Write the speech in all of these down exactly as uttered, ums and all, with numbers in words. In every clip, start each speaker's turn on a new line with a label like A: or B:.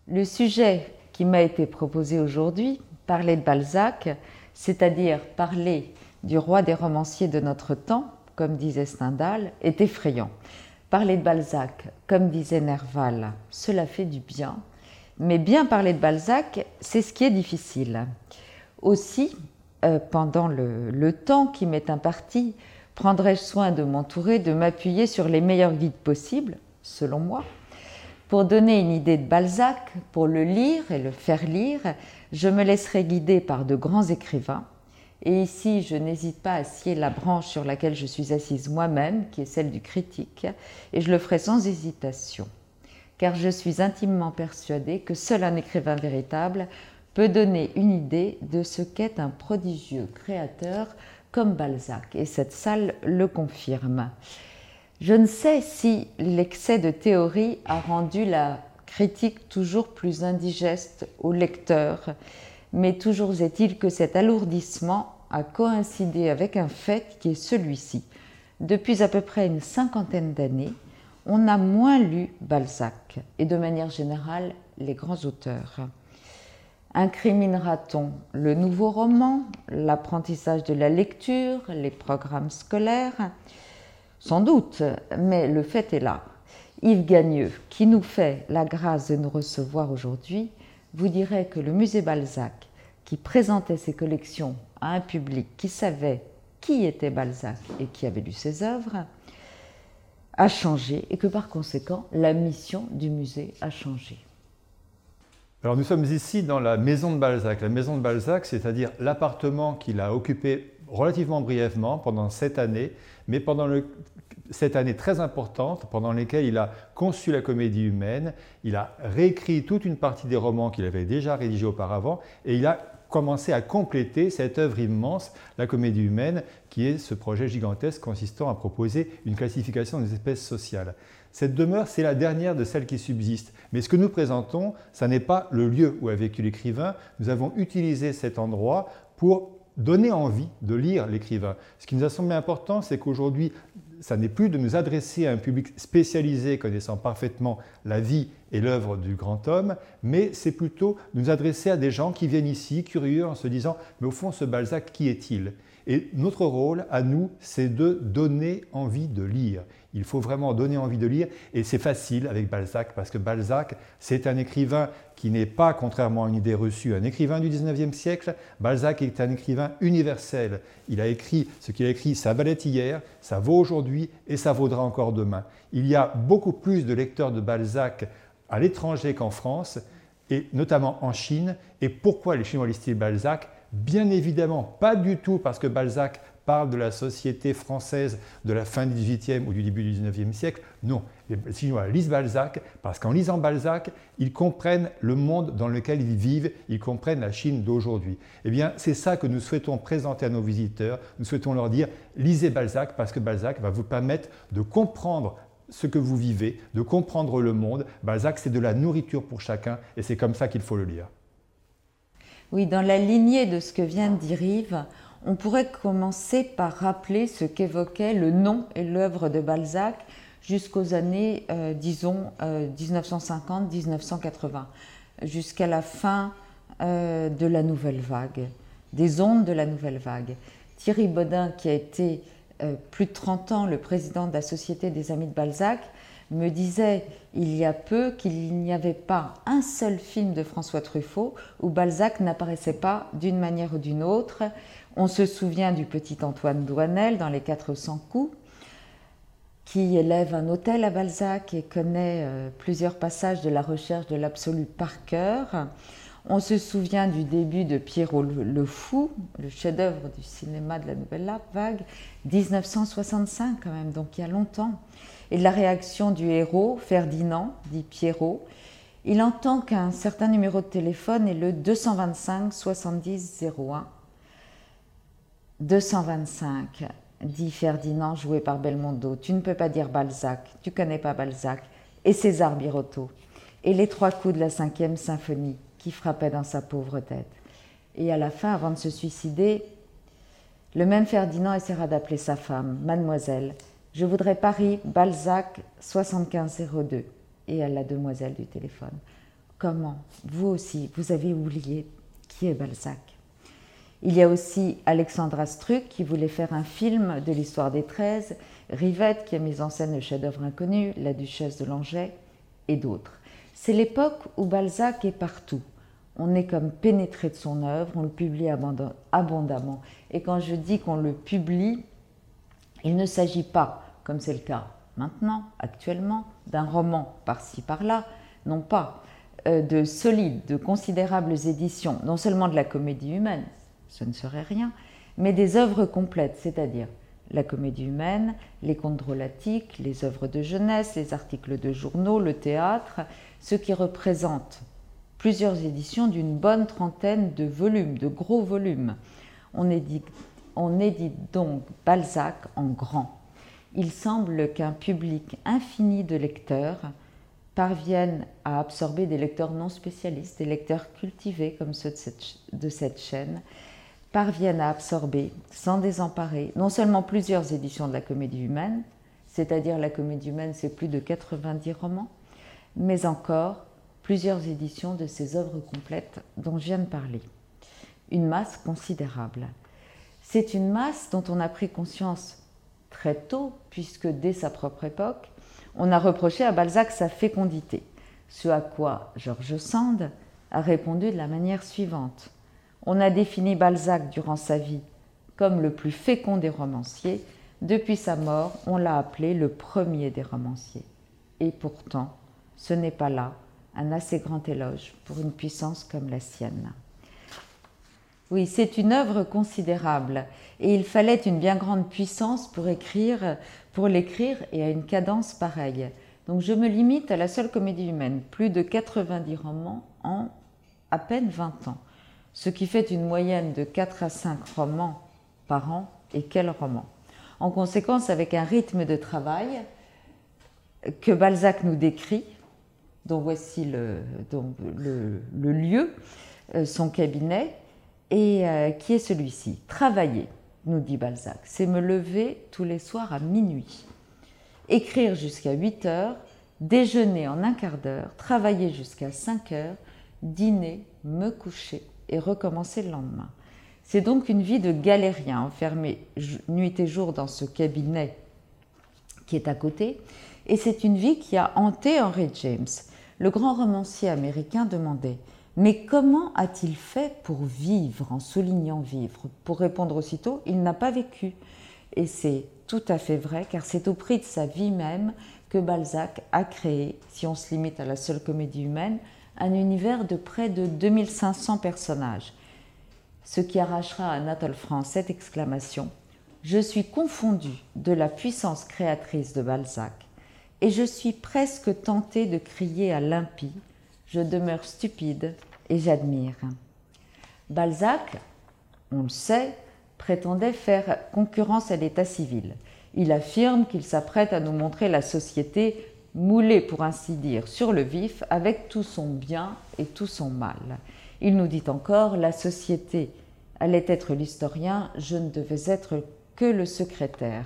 A: Le sujet qui m'a été proposé aujourd'hui, parler de Balzac, c'est-à-dire parler du roi des romanciers de notre temps, comme disait Stendhal, est effrayant. Parler de Balzac, comme disait Nerval, cela fait du bien, mais bien parler de Balzac, c'est ce qui est difficile. Aussi, euh, pendant le, le temps qui m'est imparti, prendrai-je soin de m'entourer, de m'appuyer sur les meilleurs guides possibles, selon moi. Pour donner une idée de Balzac, pour le lire et le faire lire, je me laisserai guider par de grands écrivains. Et ici, je n'hésite pas à scier la branche sur laquelle je suis assise moi-même, qui est celle du critique, et je le ferai sans hésitation. Car je suis intimement persuadée que seul un écrivain véritable peut donner une idée de ce qu'est un prodigieux créateur comme Balzac. Et cette salle le confirme. Je ne sais si l'excès de théorie a rendu la critique toujours plus indigeste au lecteur, mais toujours est-il que cet alourdissement a coïncidé avec un fait qui est celui-ci. Depuis à peu près une cinquantaine d'années, on a moins lu Balzac et de manière générale les grands auteurs. Incriminera-t-on le nouveau roman, l'apprentissage de la lecture, les programmes scolaires ? Sans doute, mais le fait est là. Yves Gagneux, qui nous fait la grâce de nous recevoir aujourd'hui, vous dirait que le musée Balzac, qui présentait ses collections à un public qui savait qui était Balzac et qui avait lu ses œuvres, a changé et que par conséquent, la mission du musée a changé.
B: Alors nous sommes ici dans la maison de Balzac. La maison de Balzac, c'est-à-dire l'appartement qu'il a occupé relativement brièvement pendant sept années, mais pendant le, cette année très importante, pendant laquelle il a conçu la comédie humaine, il a réécrit toute une partie des romans qu'il avait déjà rédigés auparavant, et il a commencé à compléter cette œuvre immense, la comédie humaine, qui est ce projet gigantesque consistant à proposer une classification des espèces sociales. Cette demeure, c'est la dernière de celles qui subsistent. Mais ce que nous présentons, ce n'est pas le lieu où a vécu l'écrivain. Nous avons utilisé cet endroit pour donner envie de lire l'écrivain. Ce qui nous a semblé important, c'est qu'aujourd'hui, ça n'est plus de nous adresser à un public spécialisé connaissant parfaitement la vie et l'œuvre du grand homme, mais c'est plutôt nous adresser à des gens qui viennent ici, curieux, en se disant « mais au fond, ce Balzac, qui est-il » Et notre rôle, à nous, c'est de donner envie de lire. Il faut vraiment donner envie de lire, et c'est facile avec Balzac, parce que Balzac, c'est un écrivain qui n'est pas, contrairement à une idée reçue, un écrivain du dix-neuvième siècle. Balzac est un écrivain universel. Il a écrit ce qu'il a écrit, ça valait hier, ça vaut aujourd'hui, et ça vaudra encore demain. Il y a beaucoup plus de lecteurs de Balzac à l'étranger qu'en France, et notamment en Chine. Et pourquoi les Chinois lisent Balzac ? Bien évidemment, pas du tout parce que Balzac parle de la société française de la fin du dix-huitième ou du début du dix-neuvième siècle. Non, les Chinois lisent Balzac parce qu'en lisant Balzac, ils comprennent le monde dans lequel ils vivent, ils comprennent la Chine d'aujourd'hui. Eh bien, c'est ça que nous souhaitons présenter à nos visiteurs. Nous souhaitons leur dire, lisez Balzac parce que Balzac va vous permettre de comprendre ce que vous vivez, de comprendre le monde. Balzac, c'est de la nourriture pour chacun et c'est comme ça qu'il faut le lire.
A: Oui, dans la lignée de ce que vient de dire Yves, on pourrait commencer par rappeler ce qu'évoquait le nom et l'œuvre de Balzac jusqu'aux années, euh, disons, euh, dix-neuf cent cinquante à dix-neuf cent quatre-vingts, jusqu'à la fin euh, de la Nouvelle Vague, des ondes de la Nouvelle Vague. Thierry Bodin, qui a été euh, plus de trente ans le président de la Société des Amis de Balzac, me disait il y a peu qu'il n'y avait pas un seul film de François Truffaut où Balzac n'apparaissait pas d'une manière ou d'une autre. On se souvient du petit Antoine Douanel dans Les quatre cents coups, qui élève un hôtel à Balzac et connaît euh, plusieurs passages de la recherche de l'absolu par cœur. On se souvient du début de Pierrot le, le Fou, le chef-d'œuvre du cinéma de la Nouvelle Vague, dix-neuf cent soixante-cinq quand même, donc il y a longtemps. Et de la réaction du héros, Ferdinand, dit Pierrot. Il entend qu'un certain numéro de téléphone est le deux cent vingt-cinq soixante-dix zéro un. deux cent vingt-cinq, dit Ferdinand, joué par Belmondo. Tu ne peux pas dire Balzac, tu ne connais pas Balzac. Et César Birotteau. Et les trois coups de la cinquième symphonie qui frappaient dans sa pauvre tête. Et à la fin, avant de se suicider, le même Ferdinand essaiera d'appeler sa femme, Mademoiselle. Je voudrais Paris, Balzac, soixante-quinze zéro deux. Et à la demoiselle du téléphone. comment, vous aussi, vous avez oublié qui est Balzac. Il y a aussi Alexandra Strug qui voulait faire un film de l'histoire des treize, Rivette qui a mis en scène le chef-d'œuvre inconnu, La Duchesse de Langeais et d'autres. C'est l'époque où Balzac est partout. On est comme pénétré de son œuvre, on le publie abondamment. Et quand je dis qu'on le publie, il ne s'agit pas, comme c'est le cas maintenant, actuellement, d'un roman par-ci par-là, non pas euh, de solides, de considérables éditions, non seulement de la comédie humaine, ce ne serait rien, mais des œuvres complètes, c'est-à-dire la comédie humaine, les contes drôlatiques, les œuvres de jeunesse, les articles de journaux, le théâtre, ce qui représente plusieurs éditions d'une bonne trentaine de volumes, de gros volumes. On édite, on édite donc Balzac en grand. Il semble qu'un public infini de lecteurs parviennent à absorber des lecteurs non spécialistes, des lecteurs cultivés comme ceux de cette, de cette chaîne, parviennent à absorber, sans désemparer, non seulement plusieurs éditions de la comédie humaine, c'est-à-dire la comédie humaine, c'est plus de quatre-vingt-dix romans, mais encore plusieurs éditions de ces œuvres complètes dont je viens de parler. Une masse considérable. C'est une masse dont on a pris conscience très tôt, puisque dès sa propre époque, on a reproché à Balzac sa fécondité, ce à quoi George Sand a répondu de la manière suivante. On a défini Balzac durant sa vie comme le plus fécond des romanciers. Depuis sa mort, on l'a appelé le premier des romanciers. Et pourtant, ce n'est pas là un assez grand éloge pour une puissance comme la sienne. Oui, c'est une œuvre considérable et il fallait une bien grande puissance pour écrire, pour l'écrire et à une cadence pareille. Donc je me limite à la seule comédie humaine, plus de quatre-vingt-dix romans en à peine vingt ans. Ce qui fait une moyenne de quatre à cinq romans par an, et quel roman! En conséquence, avec un rythme de travail que Balzac nous décrit, dont voici le, dont le, le lieu, son cabinet, et euh, qui est celui-ci. Travailler, nous dit Balzac, c'est me lever tous les soirs à minuit, écrire jusqu'à huit heures, déjeuner en un quart d'heure, travailler jusqu'à cinq heures, dîner, me coucher, et recommencer le lendemain. C'est donc une vie de galérien, enfermé nuit et jour dans ce cabinet qui est à côté, et c'est une vie qui a hanté Henry James. Le grand romancier américain demandait « Mais comment a-t-il fait pour vivre, en soulignant vivre ?» Pour répondre aussitôt, il n'a pas vécu. Et c'est tout à fait vrai, car c'est au prix de sa vie même que Balzac a créé, si on se limite à la seule comédie humaine, un univers de près de deux mille cinq cents personnages. Ce qui arrachera à Anatole France cette exclamation « Je suis confondu de la puissance créatrice de Balzac et je suis presque tenté de crier à l'impie, je demeure stupide et j'admire. » Balzac, on le sait, prétendait faire concurrence à l'état civil. Il affirme qu'il s'apprête à nous montrer la société moulé, pour ainsi dire, sur le vif, avec tout son bien et tout son mal. Il nous dit encore, la société allait être l'historien, je ne devais être que le secrétaire.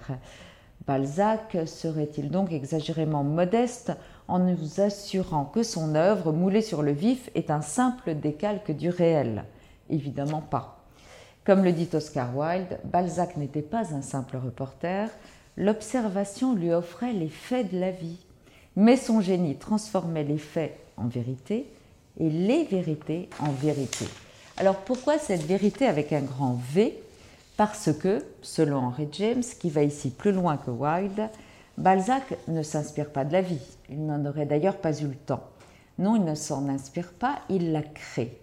A: Balzac serait-il donc exagérément modeste en nous assurant que son œuvre, moulée sur le vif, est un simple décalque du réel? Évidemment pas. Comme le dit Oscar Wilde, Balzac n'était pas un simple reporter, l'observation lui offrait les faits de la vie. Mais son génie transformait les faits en vérité et les vérités en vérité. Alors pourquoi cette vérité avec un grand V? Parce que, selon Henry James, qui va ici plus loin que Wilde, Balzac ne s'inspire pas de la vie. Il n'en aurait d'ailleurs pas eu le temps. Non, il ne s'en inspire pas, il la crée.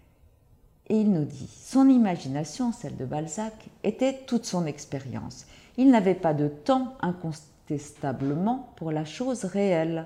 A: Et il nous dit, son imagination, celle de Balzac, était toute son expérience. Il n'avait pas de temps incontestablement pour la chose réelle.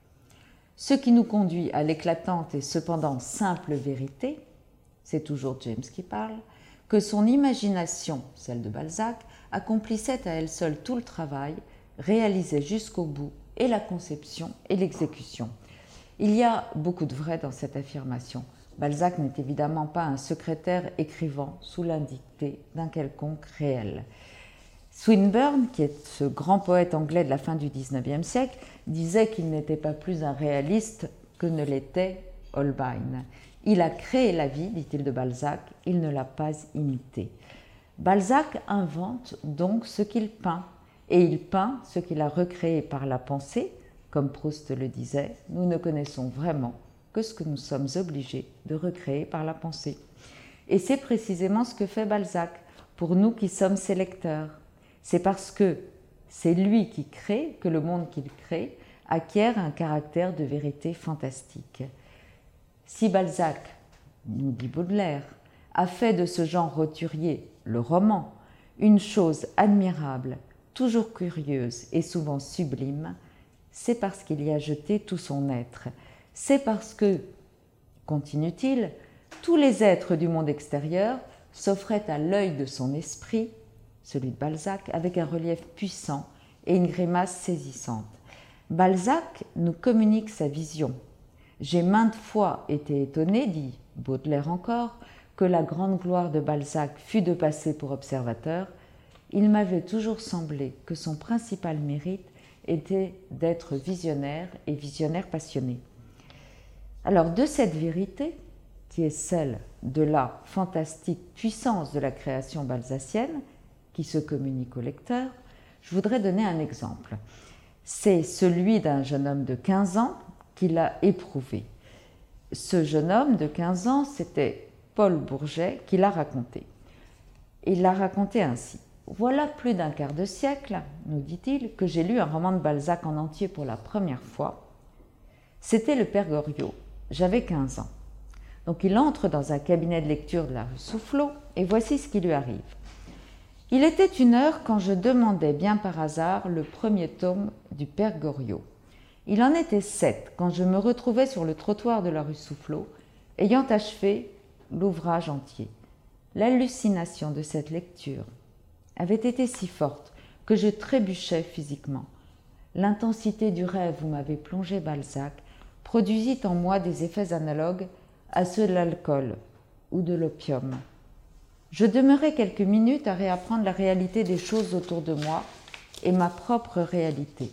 A: Ce qui nous conduit à l'éclatante et cependant simple vérité, c'est toujours James qui parle, que son imagination, celle de Balzac, accomplissait à elle seule tout le travail, réalisait jusqu'au bout, et la conception et l'exécution. Il y a beaucoup de vrai dans cette affirmation. Balzac n'est évidemment pas un secrétaire écrivant sous l'indicté d'un quelconque réel. Swinburne, qui est ce grand poète anglais de la fin du dix-neuvième siècle, disait qu'il n'était pas plus un réaliste que ne l'était Holbein. Il a créé la vie, dit-il de Balzac, il ne l'a pas imitée. Balzac invente donc ce qu'il peint, et il peint ce qu'il a recréé par la pensée. Comme Proust le disait, nous ne connaissons vraiment que ce que nous sommes obligés de recréer par la pensée. Et c'est précisément ce que fait Balzac pour nous qui sommes ses lecteurs. C'est parce que c'est lui qui crée que le monde qu'il crée acquiert un caractère de vérité fantastique. Si Balzac, nous dit Baudelaire, a fait de ce genre roturier, le roman, une chose admirable, toujours curieuse et souvent sublime, c'est parce qu'il y a jeté tout son être. C'est parce que, continue-t-il, tous les êtres du monde extérieur s'offraient à l'œil de son esprit, celui de Balzac, avec un relief puissant et une grimace saisissante. Balzac nous communique sa vision. J'ai maintes fois été étonné, dit Baudelaire encore, que la grande gloire de Balzac fût de passer pour observateur. Il m'avait toujours semblé que son principal mérite était d'être visionnaire et visionnaire passionné. Alors, de cette vérité, qui est celle de la fantastique puissance de la création balzacienne, qui se communique au lecteur, je voudrais donner un exemple. C'est celui d'un jeune homme de quinze ans qui l'a éprouvé. Ce jeune homme de quinze ans, c'était Paul Bourget qui l'a raconté. Il l'a raconté ainsi. Voilà plus d'un quart de siècle, nous dit-il, que j'ai lu un roman de Balzac en entier pour la première fois. C'était Le Père Goriot. J'avais quinze ans. Donc il entre dans un cabinet de lecture de la rue Soufflot et voici ce qui lui arrive. Il était une heure quand je demandais bien par hasard le premier tome du Père Goriot. Il en était sept quand je me retrouvais sur le trottoir de la rue Soufflot, ayant achevé l'ouvrage entier. L'hallucination de cette lecture avait été si forte que je trébuchais physiquement. L'intensité du rêve où m'avait plongé Balzac produisit en moi des effets analogues à ceux de l'alcool ou de l'opium. Je demeurai quelques minutes à réapprendre la réalité des choses autour de moi et ma propre réalité.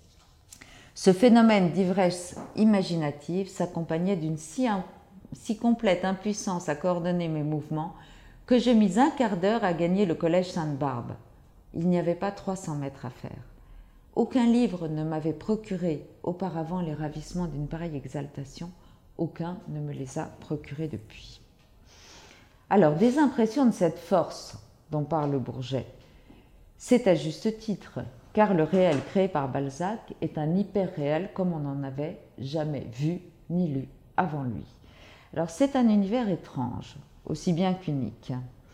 A: Ce phénomène d'ivresse imaginative s'accompagnait d'une si, si complète impuissance à coordonner mes mouvements que je mis un quart d'heure à gagner le collège Sainte-Barbe. Il n'y avait pas trois cents mètres à faire. Aucun livre ne m'avait procuré auparavant les ravissements d'une pareille exaltation, aucun ne me les a procurés depuis. Alors, des impressions de cette force dont parle Bourget, c'est à juste titre, car le réel créé par Balzac est un hyper-réel comme on n'en avait jamais vu ni lu avant lui. Alors, c'est un univers étrange, aussi bien qu'unique.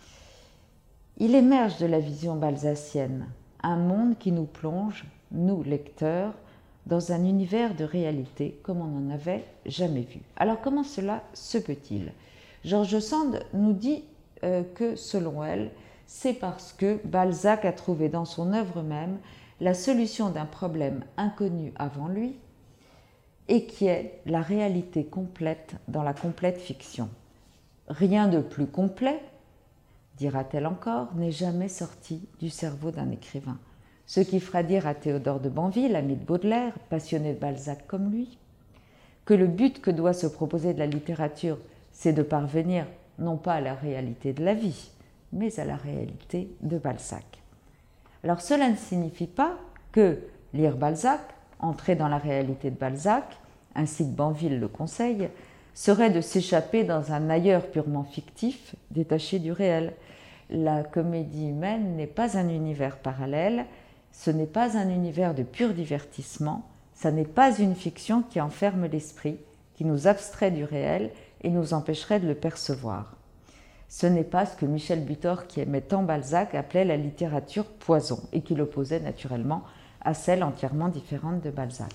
A: Il émerge de la vision balzacienne, un monde qui nous plonge, nous lecteurs, dans un univers de réalité comme on n'en avait jamais vu. Alors comment cela se peut-il ? George Sand nous dit euh, que, selon elle, c'est parce que Balzac a trouvé dans son œuvre même la solution d'un problème inconnu avant lui et qui est la réalité complète dans la complète fiction. Rien de plus complet, dira-t-elle encore, n'est jamais sorti du cerveau d'un écrivain. Ce qui fera dire à Théodore de Banville, ami de Baudelaire, passionné de Balzac comme lui, que le but que doit se proposer de la littérature, c'est de parvenir non pas à la réalité de la vie, mais à la réalité de Balzac. Alors cela ne signifie pas que lire Balzac, entrer dans la réalité de Balzac, ainsi que Banville le conseille, serait de s'échapper dans un ailleurs purement fictif, détaché du réel. La comédie humaine n'est pas un univers parallèle, ce n'est pas un univers de pur divertissement, ça n'est pas une fiction qui enferme l'esprit, qui nous abstrait du réel et nous empêcherait de le percevoir. Ce n'est pas ce que Michel Butor, qui aimait tant Balzac, appelait la littérature poison et qui l'opposait naturellement à celle entièrement différente de Balzac.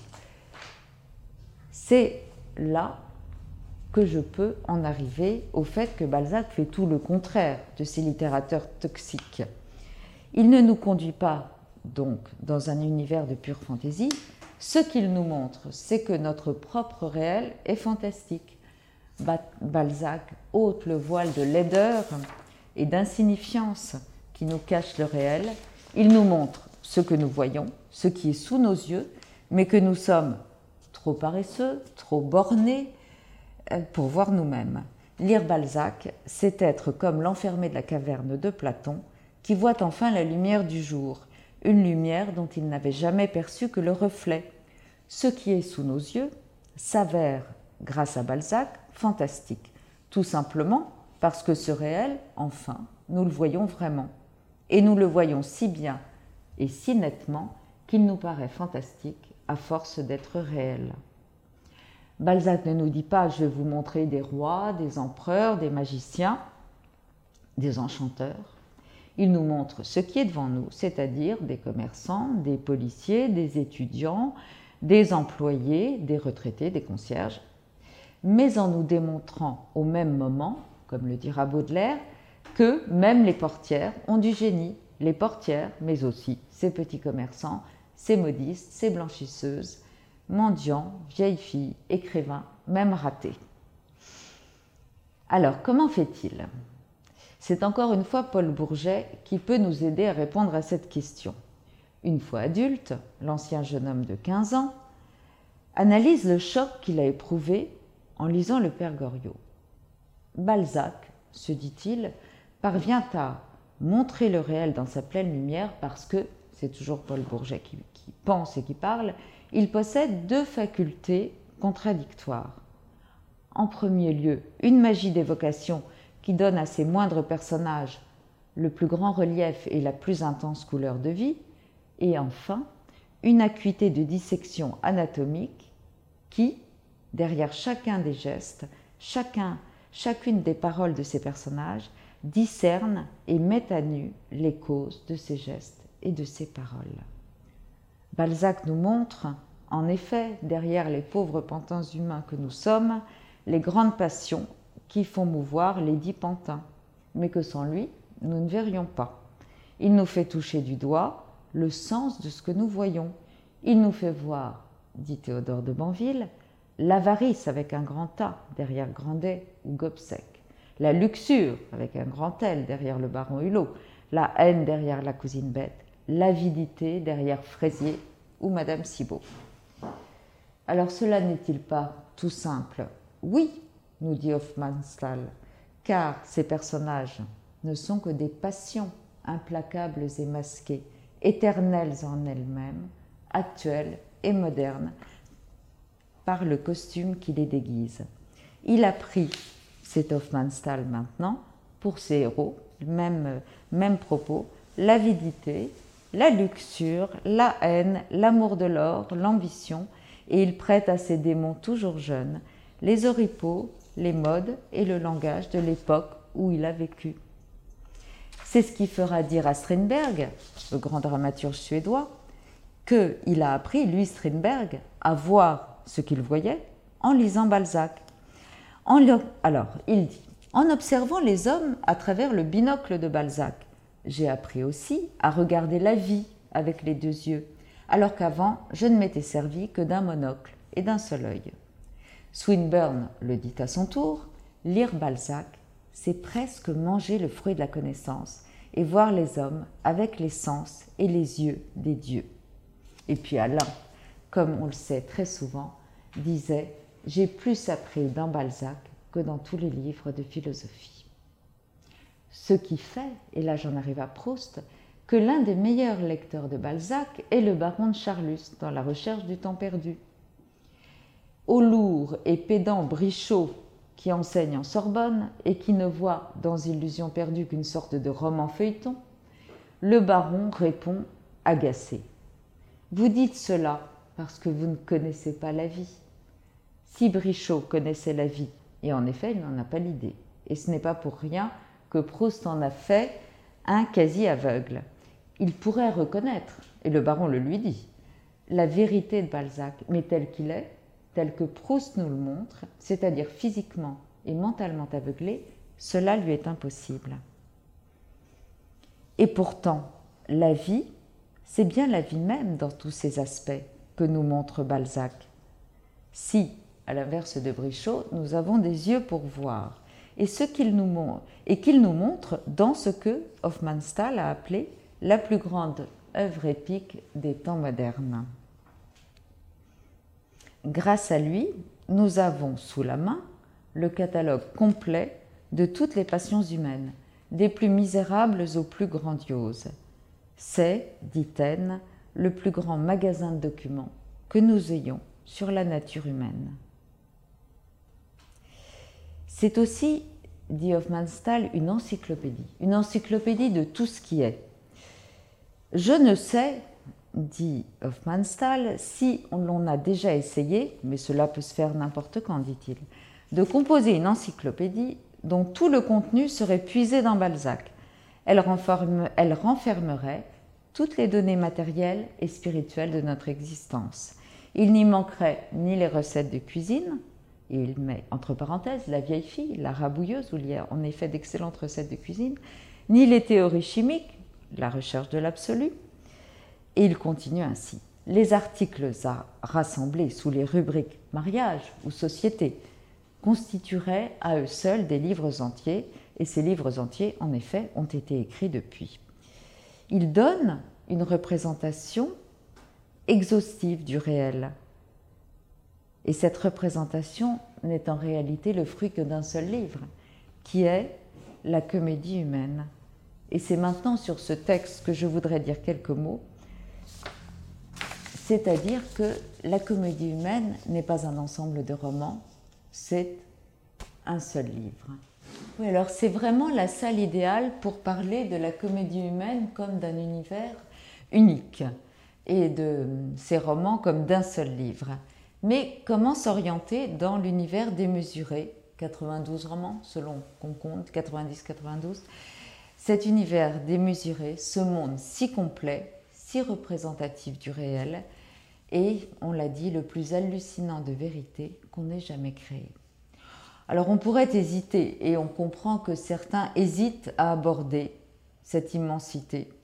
A: C'est là que je peux en arriver au fait que Balzac fait tout le contraire de ces littérateurs toxiques. Il ne nous conduit pas donc dans un univers de pure fantaisie. Ce qu'il nous montre, c'est que notre propre réel est fantastique. Balzac ôte le voile de laideur et d'insignifiance qui nous cache le réel. Il nous montre ce que nous voyons, ce qui est sous nos yeux, mais que nous sommes trop paresseux, trop bornés, pour voir nous-mêmes. Lire Balzac, c'est être comme l'enfermé de la caverne de Platon, qui voit enfin la lumière du jour, une lumière dont il n'avait jamais perçu que le reflet. Ce qui est sous nos yeux s'avère, grâce à Balzac, fantastique, tout simplement parce que ce réel, enfin, nous le voyons vraiment. Et nous le voyons si bien et si nettement qu'il nous paraît fantastique à force d'être réel. Balzac ne nous dit pas « je vais vous montrer des rois, des empereurs, des magiciens, des enchanteurs ». Il nous montre ce qui est devant nous, c'est-à-dire des commerçants, des policiers, des étudiants, des employés, des retraités, des concierges, mais en nous démontrant au même moment, comme le dira Baudelaire, que même les portières ont du génie, les portières, mais aussi ces petits commerçants, ces modistes, ces blanchisseuses, mendiants, vieilles filles, écrivains, même ratés. Alors, comment fait-il ? C'est encore une fois Paul Bourget qui peut nous aider à répondre à cette question. Une fois adulte, l'ancien jeune homme de quinze ans analyse le choc qu'il a éprouvé en lisant le Père Goriot. Balzac, se dit-il, parvient à montrer le réel dans sa pleine lumière parce que, c'est toujours Paul Bourget qui, qui pense et qui parle, il possède deux facultés contradictoires. En premier lieu, une magie d'évocation qui donne à ses moindres personnages le plus grand relief et la plus intense couleur de vie, et enfin, une acuité de dissection anatomique qui, derrière chacun des gestes, chacun, chacune des paroles de ces personnages, discerne et met à nu les causes de ces gestes et de ces paroles. Balzac nous montre, en effet, derrière les pauvres pantins humains que nous sommes, les grandes passions qui font mouvoir les dix pantins, mais que sans lui, nous ne verrions pas. Il nous fait toucher du doigt le sens de ce que nous voyons. Il nous fait voir, dit Théodore de Banville, l'avarice avec un grand A derrière Grandet ou Gobseck, la luxure avec un grand L derrière le baron Hulot, la haine derrière la cousine Bette, l'avidité derrière Fraisier ou Madame Cibot. Alors cela n'est-il pas tout simple ? Oui, nous dit Hofmannsthal, car ces personnages ne sont que des passions implacables et masquées, éternelles en elles-mêmes, actuelles et modernes, par le costume qui les déguise. Il a pris, c'est Hofmannsthal maintenant, pour ses héros, même, même propos, l'avidité, la luxure, la haine, l'amour de l'or, l'ambition, et il prête à ses démons toujours jeunes les oripeaux, les modes et le langage de l'époque où il a vécu. C'est ce qui fera dire à Strindberg, le grand dramaturge suédois, qu'il a appris, lui Strindberg, à voir ce qu'il voyait en lisant Balzac. En le... Alors, il dit, en observant les hommes à travers le binocle de Balzac, j'ai appris aussi à regarder la vie avec les deux yeux, alors qu'avant, je ne m'étais servi que d'un monocle et d'un seul œil. Swinburne le dit à son tour, lire Balzac, c'est presque manger le fruit de la connaissance et voir les hommes avec les sens et les yeux des dieux. Et puis Alain, comme on le sait très souvent, disait « J'ai plus appris dans Balzac que dans tous les livres de philosophie ». Ce qui fait, et là j'en arrive à Proust, que l'un des meilleurs lecteurs de Balzac est le baron de Charlus dans La recherche du temps perdu. Au lourd et pédant Brichot, qui enseigne en Sorbonne et qui ne voit dans Illusions perdues qu'une sorte de roman feuilleton, le baron répond agacé. Vous dites cela parce que vous ne connaissez pas la vie. Si Brichot connaissait la vie, et en effet il n'en a pas l'idée, et ce n'est pas pour rien que Proust en a fait un quasi-aveugle. Il pourrait reconnaître, et le baron le lui dit, la vérité de Balzac, mais tel qu'il est, tel que Proust nous le montre, c'est-à-dire physiquement et mentalement aveuglé, cela lui est impossible. Et pourtant, la vie, c'est bien la vie même dans tous ses aspects que nous montre Balzac. Si, à l'inverse de Brichot, nous avons des yeux pour voir, et ce qu'il nous montre, et qu'il nous montre dans ce que Hofmannsthal a appelé la plus grande œuvre épique des temps modernes. Grâce à lui, nous avons sous la main le catalogue complet de toutes les passions humaines, des plus misérables aux plus grandioses. C'est, dit Taine, le plus grand magasin de documents que nous ayons sur la nature humaine. C'est aussi, dit Hofmannsthal, une encyclopédie, une encyclopédie de tout ce qui est. Je ne sais, dit Hofmannsthal, si l'on a déjà essayé, mais cela peut se faire n'importe quand, dit-il, de composer une encyclopédie dont tout le contenu serait puisé dans Balzac. Elle, renferme, elle renfermerait toutes les données matérielles et spirituelles de notre existence. Il n'y manquerait ni les recettes de cuisine, et il met entre parenthèses la vieille fille, la rabouilleuse, où il y a en effet d'excellentes recettes de cuisine, ni les théories chimiques, la recherche de l'absolu. Et il continue ainsi. Les articles à rassembler sous les rubriques mariage ou société constitueraient à eux seuls des livres entiers, et ces livres entiers, en effet, ont été écrits depuis. Il donne une représentation exhaustive du réel. Et cette représentation n'est en réalité le fruit que d'un seul livre, qui est la comédie humaine. Et c'est maintenant sur ce texte que je voudrais dire quelques mots, c'est-à-dire que la comédie humaine n'est pas un ensemble de romans, c'est un seul livre. Oui, alors c'est vraiment la salle idéale pour parler de la comédie humaine comme d'un univers unique et de ces romans comme d'un seul livre. Mais comment s'orienter dans l'univers démesuré, quatre-vingt-douze romans selon qu'on compte, quatre-vingt-dix quatre-vingt-douze, cet univers démesuré, ce monde si complet, si représentatif du réel et, on l'a dit, le plus hallucinant de vérité qu'on ait jamais créé. Alors on pourrait hésiter, et on comprend que certains hésitent à aborder cette immensité.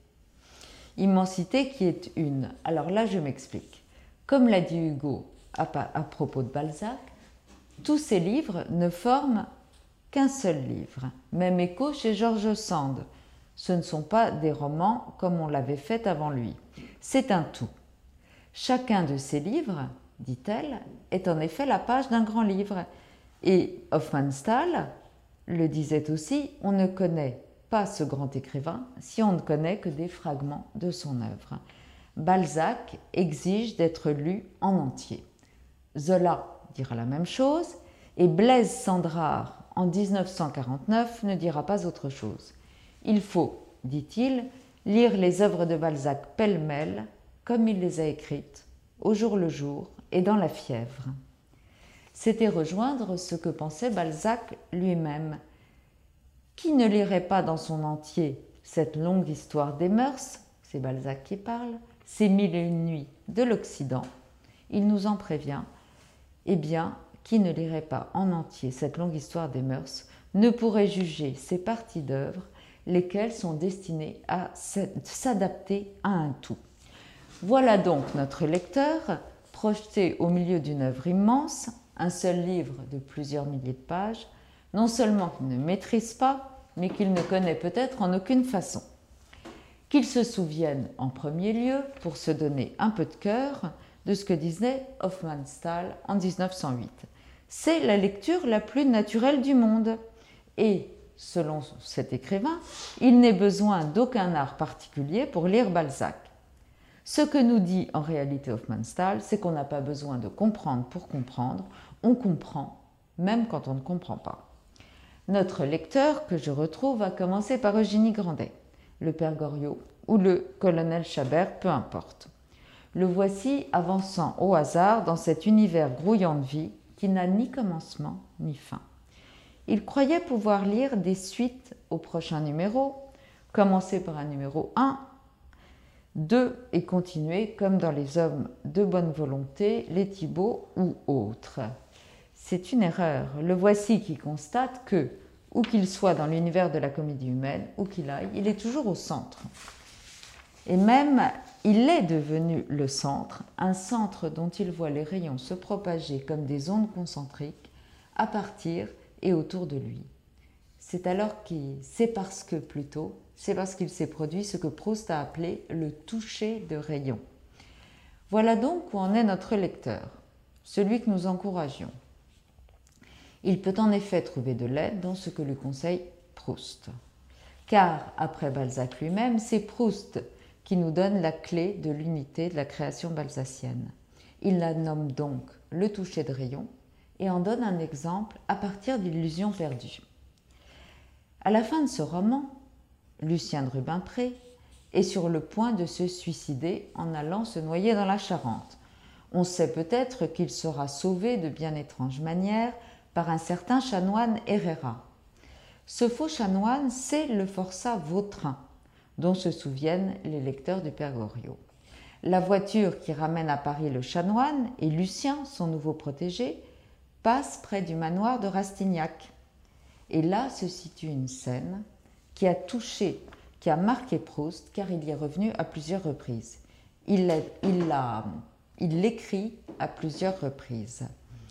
A: Immensité qui est une. Alors là, je m'explique. Comme l'a dit Hugo à, à propos de Balzac, tous ces livres ne forment qu'un seul livre. Même écho chez George Sand. Ce ne sont pas des romans comme on l'avait fait avant lui. C'est un tout. Chacun de ces livres, dit-elle, est en effet la page d'un grand livre. Et Hofmannsthal le disait aussi, on ne connaît pas ce grand écrivain si on ne connaît que des fragments de son œuvre. Balzac exige d'être lu en entier. Zola dira la même chose et Blaise Cendrars en dix-neuf cent quarante-neuf ne dira pas autre chose. Il faut, dit-il, lire les œuvres de Balzac pêle-mêle comme il les a écrites, au jour le jour et dans la fièvre. C'était rejoindre ce que pensait Balzac lui-même. Qui ne lirait pas dans son entier cette longue histoire des mœurs, c'est Balzac qui parle, ces mille et une nuits de l'Occident, il nous en prévient, eh bien, qui ne lirait pas en entier cette longue histoire des mœurs ne pourrait juger ces parties d'œuvres, lesquelles sont destinées à s'adapter à un tout. Voilà donc notre lecteur, projeté au milieu d'une œuvre immense, un seul livre de plusieurs milliers de pages, non seulement qu'il ne maîtrise pas, mais qu'il ne connaît peut-être en aucune façon. Qu'il se souvienne en premier lieu, pour se donner un peu de cœur, de ce que disait Hofmannsthal en dix-neuf cent huit. C'est la lecture la plus naturelle du monde. Et, selon cet écrivain, il n'est besoin d'aucun art particulier pour lire Balzac. Ce que nous dit en réalité Hofmannsthal, c'est qu'on n'a pas besoin de comprendre pour comprendre, on comprend, même quand on ne comprend pas. Notre lecteur, que je retrouve, a commencé par Eugénie Grandet, le père Goriot ou le colonel Chabert, peu importe. Le voici avançant au hasard dans cet univers grouillant de vie qui n'a ni commencement ni fin. Il croyait pouvoir lire des suites au prochain numéro, commencer par un numéro un, deux et continuer comme dans les hommes de bonne volonté, les Thibault ou autres. C'est une erreur. Le voici qui constate que, où qu'il soit dans l'univers de la comédie humaine, où qu'il aille, il est toujours au centre. Et même, il est devenu le centre, un centre dont il voit les rayons se propager comme des ondes concentriques à partir et autour de lui. C'est alors qu'il, c'est parce que plutôt, c'est parce qu'il s'est produit ce que Proust a appelé le toucher de rayons. Voilà donc où en est notre lecteur, celui que nous encourageons. Il peut en effet trouver de l'aide dans ce que lui conseille Proust. Car, après Balzac lui-même, c'est Proust qui nous donne la clé de l'unité de la création balzacienne. Il la nomme donc le toucher de rayon et en donne un exemple à partir d'Illusions perdues. À la fin de ce roman, Lucien de Rubempré est sur le point de se suicider en allant se noyer dans la Charente. On sait peut-être qu'il sera sauvé de bien étranges manières par un certain chanoine Herrera. Ce faux chanoine, c'est le forçat Vautrin, dont se souviennent les lecteurs du Père Goriot. La voiture qui ramène à Paris le chanoine et Lucien, son nouveau protégé, passe près du manoir de Rastignac. Et là se situe une scène qui a touché, qui a marqué Proust, car il y est revenu à plusieurs reprises. Il l'a, il l'a, il l'écrit à plusieurs reprises,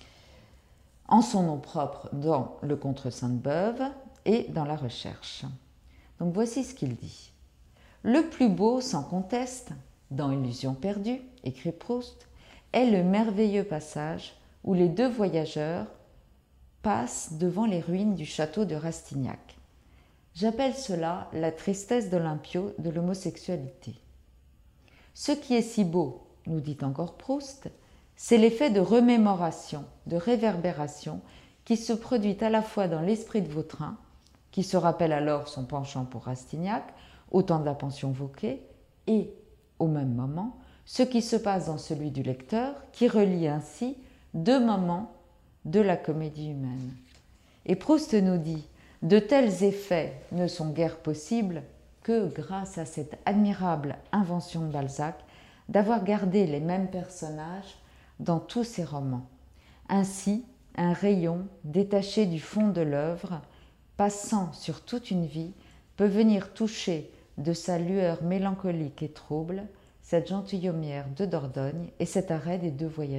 A: en son nom propre dans Le Contre Sainte-Beuve et dans La Recherche. Donc voici ce qu'il dit. Le plus beau, sans conteste, dans Illusions perdues, écrit Proust, est le merveilleux passage où les deux voyageurs passent devant les ruines du château de Rastignac. J'appelle cela la tristesse d'Olympio de l'homosexualité. Ce qui est si beau, nous dit encore Proust, c'est l'effet de remémoration, de réverbération qui se produit à la fois dans l'esprit de Vautrin, qui se rappelle alors son penchant pour Rastignac, au temps de la pension Vauquer, et, au même moment, ce qui se passe dans celui du lecteur, qui relie ainsi deux moments de la comédie humaine. Et Proust nous dit « De tels effets ne sont guère possibles que grâce à cette admirable invention de Balzac d'avoir gardé les mêmes personnages dans tous ses romans. Ainsi, un rayon détaché du fond de l'œuvre, passant sur toute une vie, peut venir toucher de sa lueur mélancolique et trouble cette gentilhommière de Dordogne et cet arrêt des deux voyageurs. »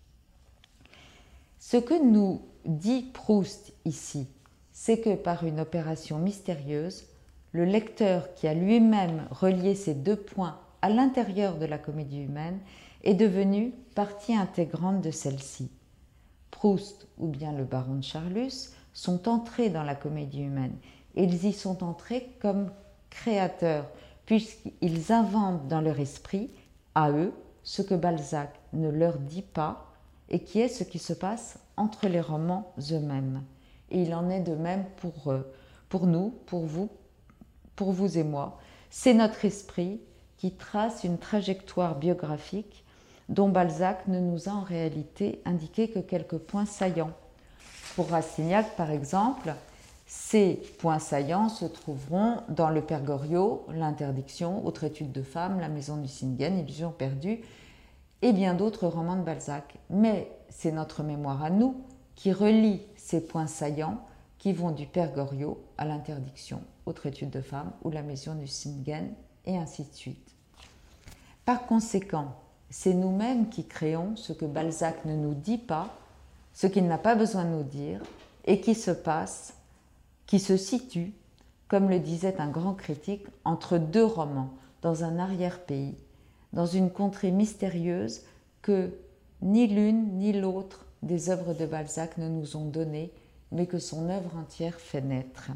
A: Ce que nous dit Proust ici, c'est que par une opération mystérieuse, le lecteur qui a lui-même relié ces deux points à l'intérieur de la comédie humaine est devenu partie intégrante de celle-ci. Proust ou bien le baron de Charlus sont entrés dans la comédie humaine et ils y sont entrés comme créateurs puisqu'ils inventent dans leur esprit, à eux, ce que Balzac ne leur dit pas et qui est ce qui se passe entre les romans eux-mêmes. Et il en est de même pour, pour nous, pour vous, pour vous et moi. C'est notre esprit qui trace une trajectoire biographique dont Balzac ne nous a en réalité indiqué que quelques points saillants. Pour Rastignac, par exemple, ces points saillants se trouveront dans Le Père Goriot, L'Interdiction, Autre étude de femme, La Maison du Singen, Illusions perdues, et bien d'autres romans de Balzac. Mais c'est notre mémoire à nous qui relie ces points saillants qui vont du Père Goriot à L'Interdiction, Autre étude de femme ou La Maison du Singen, et ainsi de suite. Par conséquent, c'est nous-mêmes qui créons ce que Balzac ne nous dit pas, ce qu'il n'a pas besoin de nous dire, et qui se passe, qui se situe, comme le disait un grand critique, entre deux romans, dans un arrière-pays, dans une contrée mystérieuse que ni l'une ni l'autre des œuvres de Balzac ne nous ont données, mais que son œuvre entière fait naître.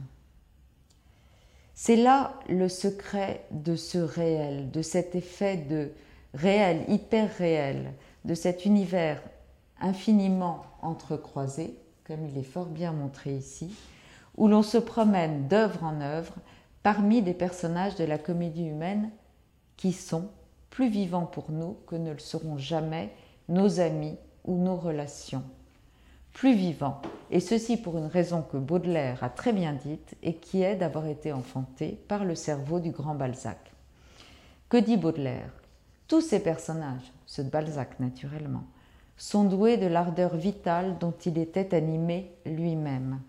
A: C'est là le secret de ce réel, de cet effet de réel, hyper réel, de cet univers infiniment entrecroisé, comme il est fort bien montré ici, où l'on se promène d'œuvre en œuvre parmi des personnages de la comédie humaine qui sont plus vivants pour nous que ne le seront jamais nos amis ou nos relations. Plus vivants, et ceci pour une raison que Baudelaire a très bien dite et qui est d'avoir été enfanté par le cerveau du grand Balzac. Que dit Baudelaire ? Tous ces personnages, ceux de Balzac naturellement, sont doués de l'ardeur vitale dont il était animé lui-même.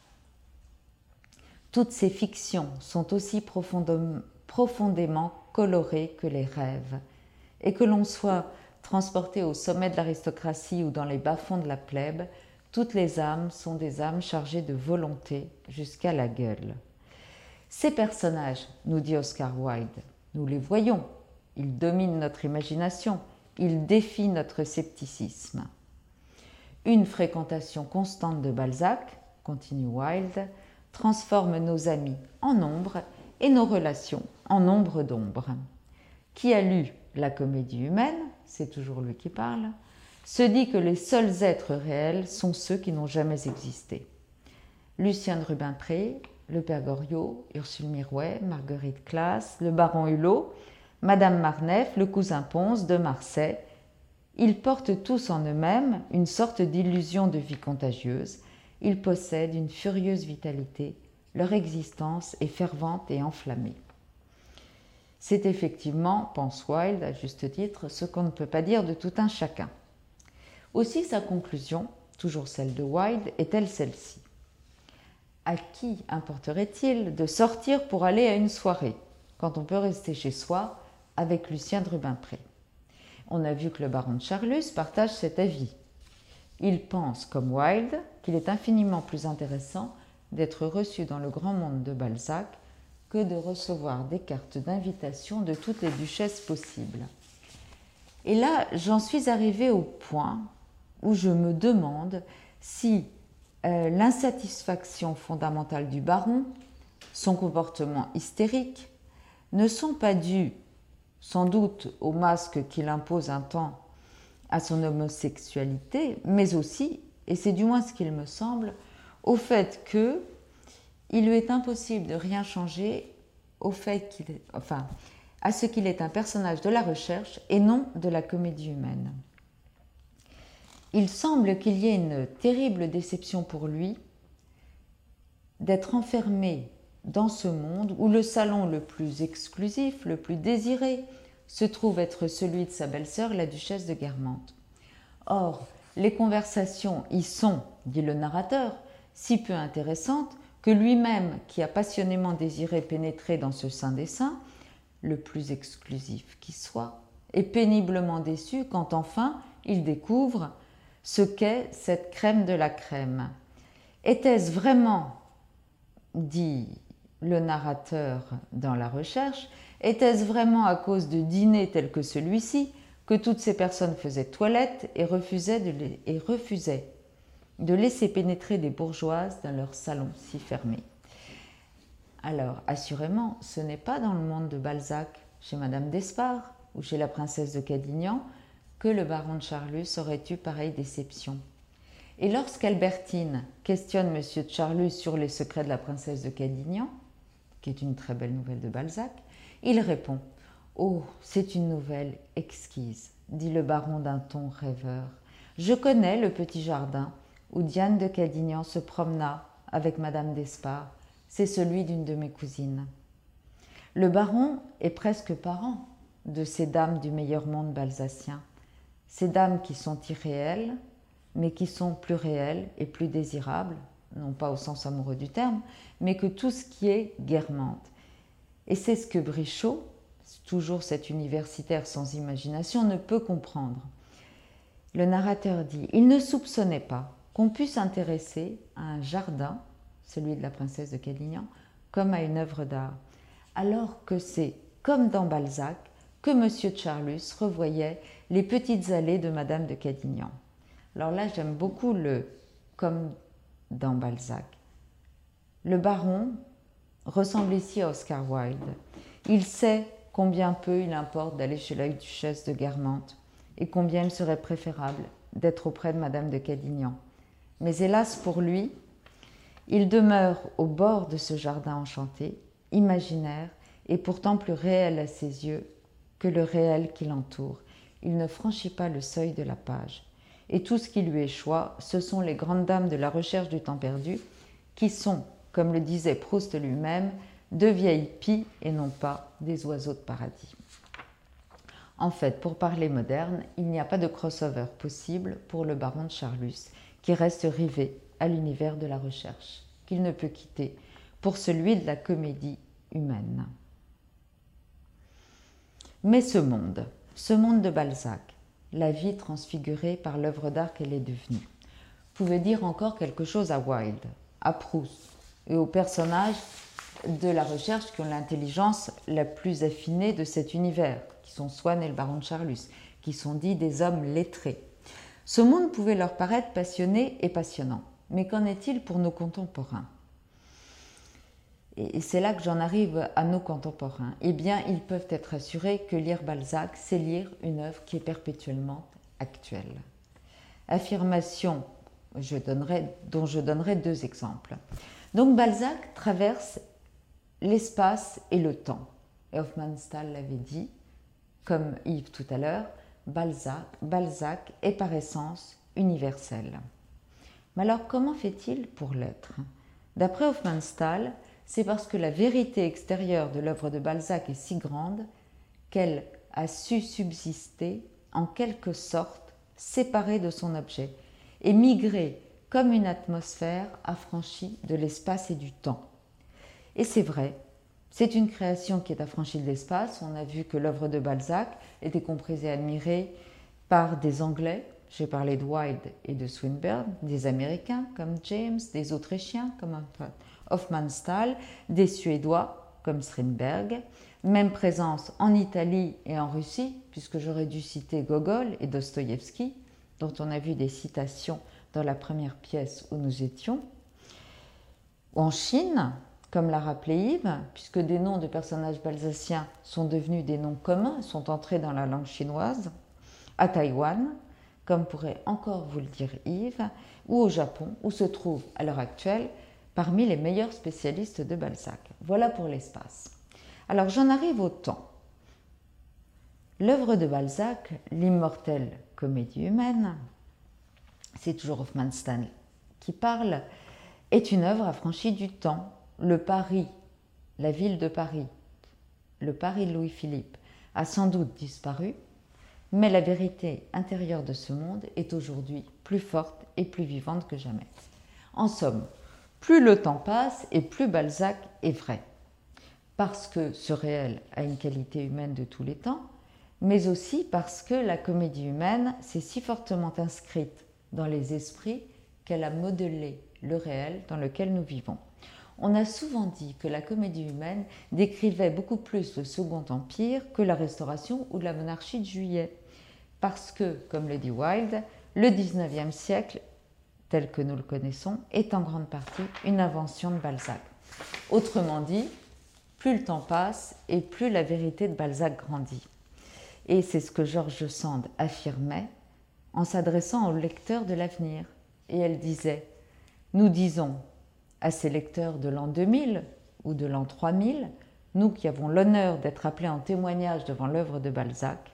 A: Toutes ces fictions sont aussi profondément, profondément colorées que les rêves, et que l'on soit transporté au sommet de l'aristocratie ou dans les bas-fonds de la plèbe, toutes les âmes sont des âmes chargées de volonté jusqu'à la gueule. Ces personnages, nous dit Oscar Wilde, nous les voyons, ils dominent notre imagination, ils défient notre scepticisme. Une fréquentation constante de Balzac, continue Wilde, transforme nos amis en nombre et nos relations en nombre d'ombres. Qui a lu La Comédie humaine, c'est toujours lui qui parle, se dit que les seuls êtres réels sont ceux qui n'ont jamais existé. Lucien de Rubempré, le père Goriot, Ursule Mirouet, Marguerite Claes, le baron Hulot, Madame Marneffe, le cousin Pons de Marsay, ils portent tous en eux-mêmes une sorte d'illusion de vie contagieuse. Ils possèdent une furieuse vitalité. Leur existence est fervente et enflammée. C'est effectivement, pense Wilde à juste titre, ce qu'on ne peut pas dire de tout un chacun. Aussi sa conclusion, toujours celle de Wilde, est-elle celle-ci. À qui importerait-il de sortir pour aller à une soirée, quand on peut rester chez soi avec Lucien de Rubempré? On a vu que le baron de Charlus partage cet avis. Il pense, comme Wilde, qu'il est infiniment plus intéressant d'être reçu dans le grand monde de Balzac que de recevoir des cartes d'invitation de toutes les duchesses possibles. Et là, j'en suis arrivée au point où je me demande si euh, l'insatisfaction fondamentale du baron, son comportement hystérique, ne sont pas dus sans doute au masque qu'il impose un temps à son homosexualité, mais aussi, et c'est du moins ce qu'il me semble, au fait que il lui est impossible de rien changer au fait qu'il est, enfin, à ce qu'il est un personnage de la recherche et non de la comédie humaine. Il semble qu'il y ait une terrible déception pour lui d'être enfermé dans ce monde où le salon le plus exclusif, le plus désiré, se trouve être celui de sa belle-sœur, la duchesse de Guermantes. Or, les conversations y sont, dit le narrateur, si peu intéressantes que lui-même, qui a passionnément désiré pénétrer dans ce sein des saints, le plus exclusif qui soit, est péniblement déçu quand enfin il découvre ce qu'est cette crème de la crème. Était-ce vraiment, dit le narrateur dans la recherche, était-ce vraiment à cause de dîners tels que celui-ci que toutes ces personnes faisaient toilette et refusaient de, les, et refusaient de laisser pénétrer des bourgeoises dans leur salon si fermé? Alors, assurément, ce n'est pas dans le monde de Balzac, chez Madame d'Espard ou chez la princesse de Cadignan, que le baron de Charlus aurait eu pareille déception. Et lorsqu'Albertine questionne Monsieur de Charlus sur les secrets de la princesse de Cadignan, qui est une très belle nouvelle de Balzac, il répond « Oh, c'est une nouvelle exquise, dit le baron d'un ton rêveur. Je connais le petit jardin où Diane de Cadignan se promena avec Madame d'Espard. C'est celui d'une de mes cousines. » Le baron est presque parent de ces dames du meilleur monde balzacien, ces dames qui sont irréelles, mais qui sont plus réelles et plus désirables, non pas au sens amoureux du terme, mais que tout ce qui est Guermantes. Et c'est ce que Brichot, toujours cet universitaire sans imagination, ne peut comprendre. Le narrateur dit « Il ne soupçonnait pas qu'on puisse s'intéresser à un jardin, celui de la princesse de Cadignan, comme à une œuvre d'art, alors que c'est, comme dans Balzac, que Monsieur de Charlus revoyait les petites allées de Madame de Cadignan. » Alors là, j'aime beaucoup le « comme dans Balzac ». Le baron ressemble ici à Oscar Wilde. Il sait combien peu il importe d'aller chez la duchesse de Guermantes et combien il serait préférable d'être auprès de Madame de Cadignan. Mais hélas pour lui, il demeure au bord de ce jardin enchanté, imaginaire et pourtant plus réel à ses yeux que le réel qui l'entoure. Il ne franchit pas le seuil de la page. Et tout ce qui lui échoit, ce sont les grandes dames de la recherche du temps perdu qui sont, comme le disait Proust lui-même, de vieilles pies et non pas des oiseaux de paradis. En fait, pour parler moderne, il n'y a pas de crossover possible pour le baron de Charlus, qui reste rivé à l'univers de la recherche, qu'il ne peut quitter pour celui de la comédie humaine. Mais ce monde, ce monde de Balzac, la vie transfigurée par l'œuvre d'art qu'elle est devenue, pouvait dire encore quelque chose à Wilde, à Proust et aux personnages de la recherche qui ont l'intelligence la plus affinée de cet univers, qui sont Swann et le baron de Charlus, qui sont dits des hommes lettrés. Ce monde pouvait leur paraître passionné et passionnant. Mais qu'en est-il pour nos contemporains ? Et c'est là que j'en arrive à nos contemporains. Eh bien, ils peuvent être assurés que lire Balzac, c'est lire une œuvre qui est perpétuellement actuelle. Affirmation je donnerai, dont je donnerai deux exemples. Donc Balzac traverse l'espace et le temps. Et Hofmannsthal l'avait dit, comme Yves tout à l'heure, Balzac, Balzac est par essence universel. Mais alors comment fait-il pour l'être ? D'après Hofmannsthal, c'est parce que la vérité extérieure de l'œuvre de Balzac est si grande qu'elle a su subsister en quelque sorte séparée de son objet et migrer comme une atmosphère affranchie de l'espace et du temps. Et c'est vrai, c'est une création qui est affranchie de l'espace. On a vu que l'œuvre de Balzac était comprise et admirée par des Anglais, j'ai parlé de Wilde et de Swinburne, des Américains comme James, des Autrichiens comme Hofmannsthal, des Suédois comme Strindberg, même présence en Italie et en Russie, puisque j'aurais dû citer Gogol et Dostoïevski, dont on a vu des citations dans la première pièce où nous étions, ou en Chine, comme l'a rappelé Yves, puisque des noms de personnages balsaciens sont devenus des noms communs, sont entrés dans la langue chinoise, à Taïwan, comme pourrait encore vous le dire Yves, ou au Japon, où se trouve à l'heure actuelle parmi les meilleurs spécialistes de Balzac. Voilà pour l'espace. Alors j'en arrive au temps. L'œuvre de Balzac, l'immortelle comédie humaine, c'est toujours Hofmannsthal qui parle, est une œuvre affranchie du temps. Le Paris, la ville de Paris, le Paris de Louis-Philippe, a sans doute disparu, mais la vérité intérieure de ce monde est aujourd'hui plus forte et plus vivante que jamais. En somme, plus le temps passe et plus Balzac est vrai, parce que ce réel a une qualité humaine de tous les temps, mais aussi parce que la comédie humaine s'est si fortement inscrite dans les esprits qu'elle a modelé le réel dans lequel nous vivons. On a souvent dit que la comédie humaine décrivait beaucoup plus le Second Empire que la Restauration ou la monarchie de Juillet, parce que, comme le dit Wilde, le dix-neuvième siècle, tel que nous le connaissons, est en grande partie une invention de Balzac. Autrement dit, plus le temps passe et plus la vérité de Balzac grandit. Et c'est ce que George Sand affirmait en s'adressant aux lecteurs de l'avenir. Et elle disait « Nous disons à ces lecteurs de l'an deux mille ou de l'an trois mille, nous qui avons l'honneur d'être appelés en témoignage devant l'œuvre de Balzac,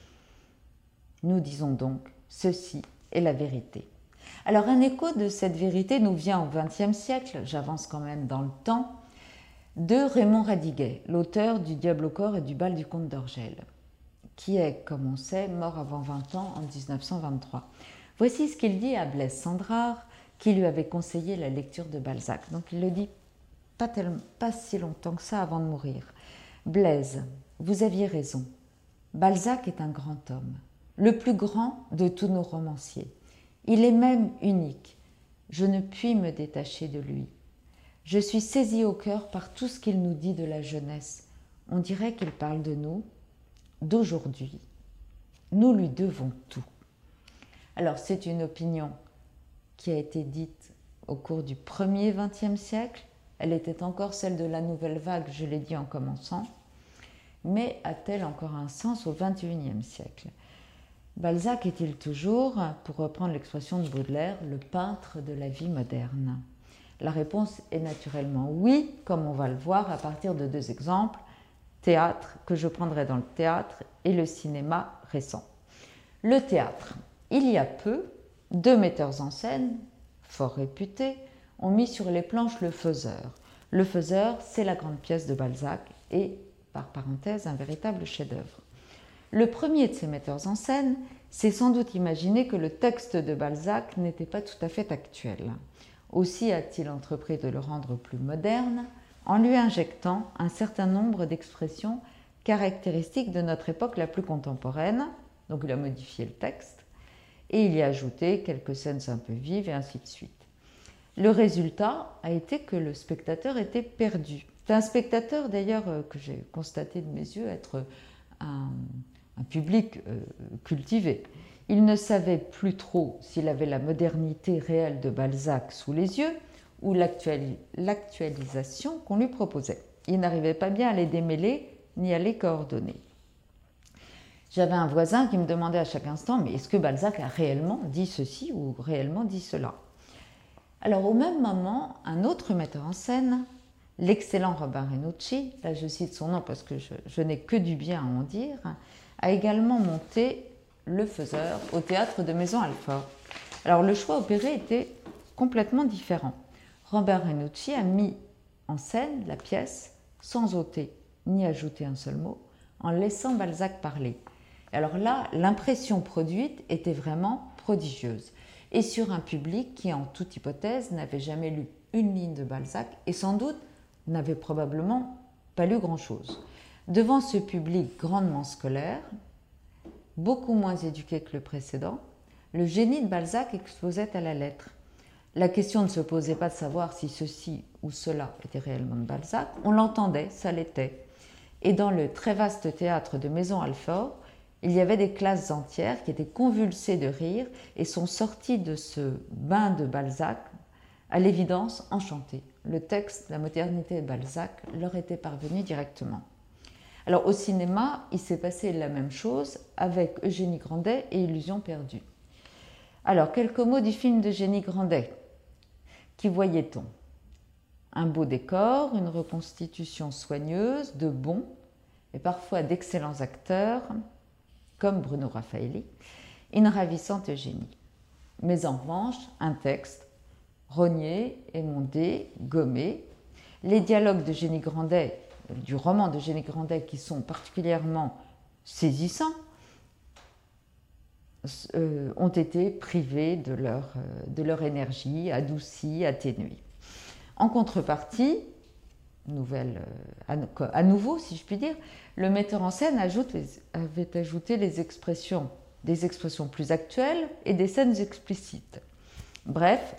A: nous disons donc « Ceci est la vérité ». Alors un écho de cette vérité nous vient au vingtième siècle, j'avance quand même dans le temps, de Raymond Radiguet, l'auteur du Diable au corps et du bal du comte d'Orgel, qui est, comme on sait, mort avant vingt ans en dix-neuf cent vingt-trois. Voici ce qu'il dit à Blaise Cendrars, qui lui avait conseillé la lecture de Balzac. Donc il le dit pas, tellement, pas si longtemps que ça avant de mourir. Blaise, vous aviez raison. Balzac est un grand homme, le plus grand de tous nos romanciers. Il est même unique. Je ne puis me détacher de lui. Je suis saisie au cœur par tout ce qu'il nous dit de la jeunesse. On dirait qu'il parle de nous, d'aujourd'hui. Nous lui devons tout. Alors c'est une opinion qui a été dite au cours du premier vingtième siècle. Elle était encore celle de la nouvelle vague, je l'ai dit en commençant. Mais a-t-elle encore un sens au vingt et unième siècle ? Balzac est-il toujours, pour reprendre l'expression de Baudelaire, le peintre de la vie moderne ? La réponse est naturellement oui, comme on va le voir à partir de deux exemples, théâtre, que je prendrai dans le théâtre, et le cinéma récent. Le théâtre. Il y a peu, deux metteurs en scène, fort réputés, ont mis sur les planches Le Faiseur. Le Faiseur, c'est la grande pièce de Balzac et, par parenthèse, un véritable chef-d'œuvre. Le premier de ces metteurs en scène s'est sans doute imaginé que le texte de Balzac n'était pas tout à fait actuel. Aussi a-t-il entrepris de le rendre plus moderne en lui injectant un certain nombre d'expressions caractéristiques de notre époque la plus contemporaine. Donc il a modifié le texte et il y a ajouté quelques scènes un peu vives et ainsi de suite. Le résultat a été que le spectateur était perdu. C'est un spectateur d'ailleurs que j'ai constaté de mes yeux être un un public euh, cultivé. Il ne savait plus trop s'il avait la modernité réelle de Balzac sous les yeux ou l'actuali- l'actualisation qu'on lui proposait. Il n'arrivait pas bien à les démêler ni à les coordonner. J'avais un voisin qui me demandait à chaque instant, mais est-ce que Balzac a réellement dit ceci ou réellement dit cela? Alors au même moment, un autre metteur en scène, l'excellent Robin Renucci, là je cite son nom parce que je, je n'ai que du bien à en dire, a également monté Le Faiseur au théâtre de Maison-Alfort. Alors le choix opéré était complètement différent. Robin Renucci a mis en scène la pièce sans ôter ni ajouter un seul mot, en laissant Balzac parler. Alors là, l'impression produite était vraiment prodigieuse, et sur un public qui, en toute hypothèse, n'avait jamais lu une ligne de Balzac et sans doute n'avait probablement pas lu grand-chose. Devant ce public grandement scolaire, beaucoup moins éduqué que le précédent, le génie de Balzac exposait à la lettre. La question ne se posait pas de savoir si ceci ou cela était réellement de Balzac, on l'entendait, ça l'était. Et dans le très vaste théâtre de Maison-Alfort, il y avait des classes entières qui étaient convulsées de rire et sont sorties de ce bain de Balzac, à l'évidence enchantées. Le texte, la modernité de Balzac, leur était parvenu directement. Alors au cinéma, il s'est passé la même chose avec Eugénie Grandet et Illusions perdues. Alors, quelques mots du film d'Eugénie Grandet. Qui voyait-on? Un beau décor, une reconstitution soigneuse, de bons et parfois d'excellents acteurs, comme Bruno Raffaelli, une ravissante Eugénie. Mais en revanche, un texte rogné, émondé, gommé. Les dialogues d'Eugénie Grandet, du roman d'Eugénie Grandet, qui sont particulièrement saisissants, euh, ont été privés de leur, euh, de leur énergie, adoucis, atténués. En contrepartie, nouvelle, euh, à, à nouveau, si je puis dire, le metteur en scène ajoute les, avait ajouté les expressions, des expressions plus actuelles et des scènes explicites. Bref,